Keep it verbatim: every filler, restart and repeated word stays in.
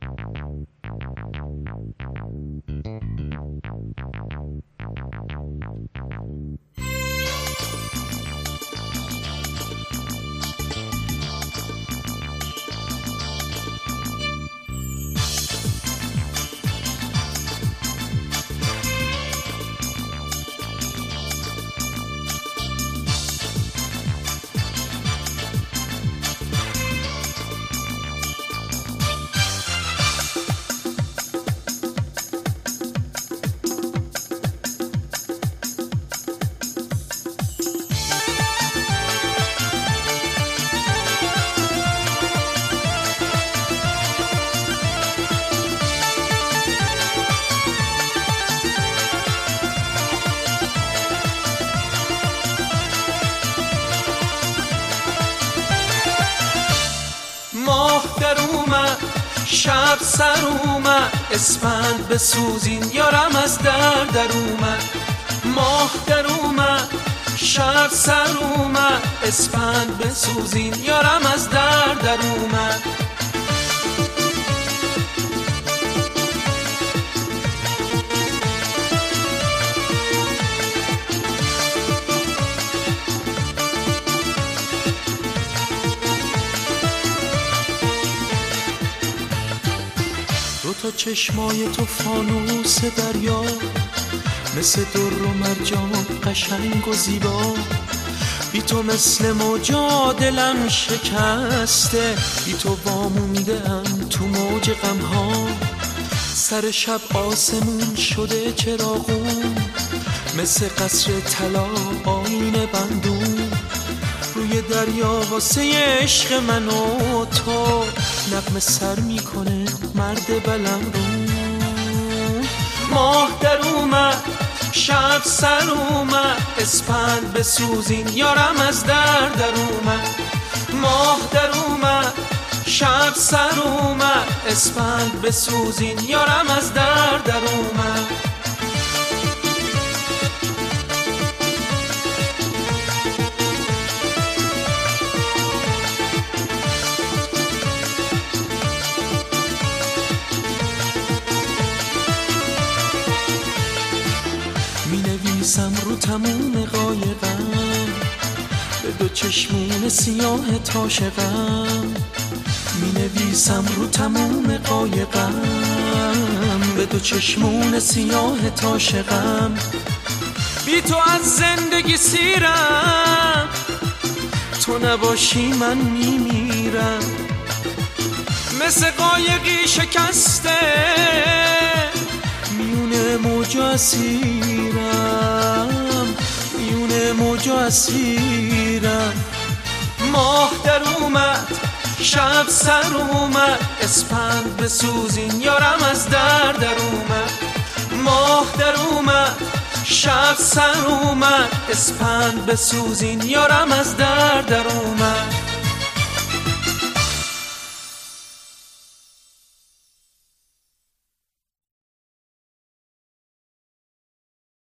ماه در اومد شب سر اومد اسفند بسوزین یارم از در در اومد. ماه در اومد شب سر اومد اسفند بسوزین یارم از در در اومد. دو تا چشمای تو فانوس دریا مثل در و مرجان قشنگ و زیبا، بی تو مثل موجا دلم شکسته، بی تو وامونده‌ام تو موج غمها. سر شب آسمون شده چراغون مثل قصر طلا آینه بندون، روی دریا واسه عشق من و تو نغمه سر میکنه مرد بلندون. ماه در اومد شب سر اومد اسفند بسوزین یارم از در در اومد. ماه در اومد شب سر اومد اسفند بسوزین یارم از در در اومد. می‌نویسم رو تموم قایقم به دو چشمون سیاه تاشقم، می‌نویسم رو تموم قایقم به دو چشمون سیاه تاشقم. بی تو از زندگی سیرم، تو نباشی من میمیرم، مثل قایقی شکسته میونه موجا اسیرم، میونه موجا اسیرم. ماه در اومد شب سر اومد اسفند بسوزین یارم از در در اومد. ماه در اومد شب سر اومد اسفند بسوزین یارم از در در اومد.